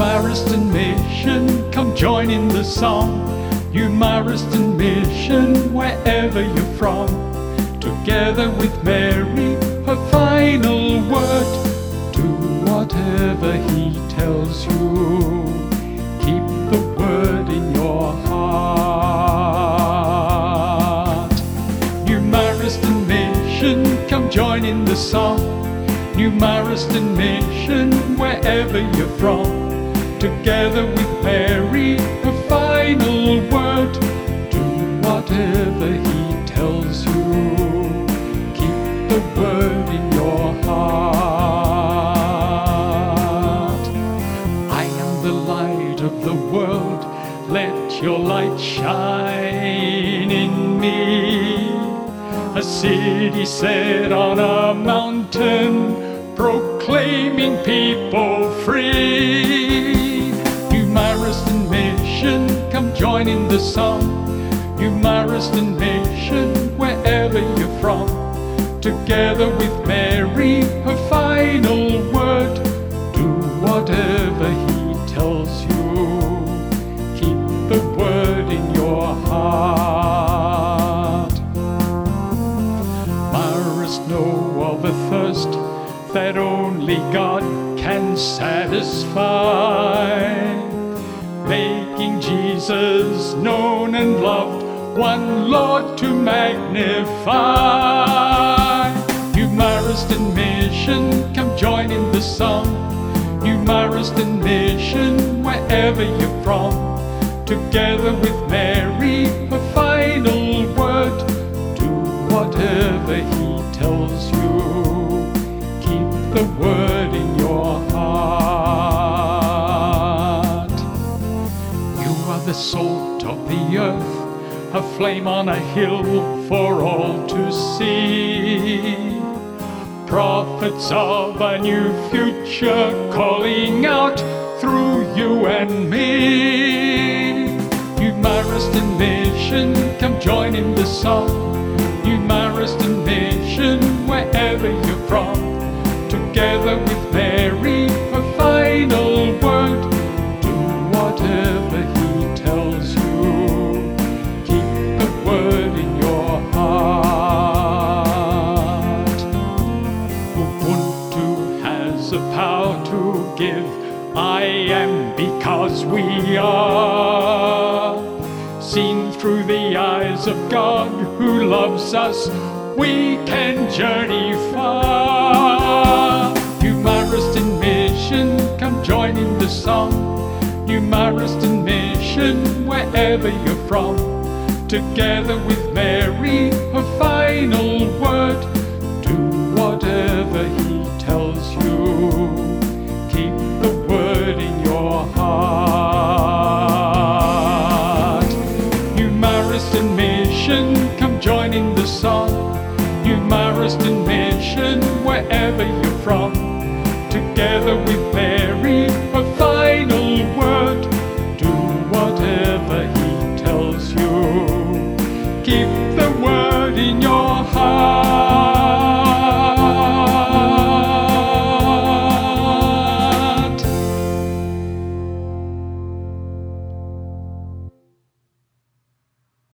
Marston Mission, come join in the song. New Marston Mission, wherever you're from. Together with Mary, her final word. Do whatever he tells you. Keep the word in your heart. New Marston Mission, come join in the song. New Marston Mission, wherever you're from. Together with Mary, her final word. Do whatever he tells you. Keep the word in your heart. I am the light of the world. Let your light shine in me. A city set on a mountain, proclaiming people free. New Marston Mission, come join in the song. New Marston Mission, wherever you're from. Together with Mary, her final word. Do whatever he tells you. Keep the word in your heart. Maras know of a thirst that only God can satisfy, making Jesus known and loved, one Lord to magnify. New Marston Mission, come join in the song. New Marston Mission, wherever you're from. Together with Mary, her final word. Do whatever he tells you. Keep the word in your heart. You are the salt of the earth, a flame on a hill for all to see. Prophets of a new future calling out through you and me. New Marston Mission, come join in the song. New Marston Mission, wherever you're from. Together with Mary, her final word. Do whatever he tells you. Keep the word in your heart. Ubuntu has the power to give. I am because we are. Seen through the eyes of God who loves us, we can journey far. New Marston Mission, come join in the song. New Marston Mission, wherever you're from. Together with Mary, her final word. Do whatever he tells you. Keep the word in your heart. New Marston Mission, come join in the song. New Marston Mission, wherever you're from. Together with Mary, her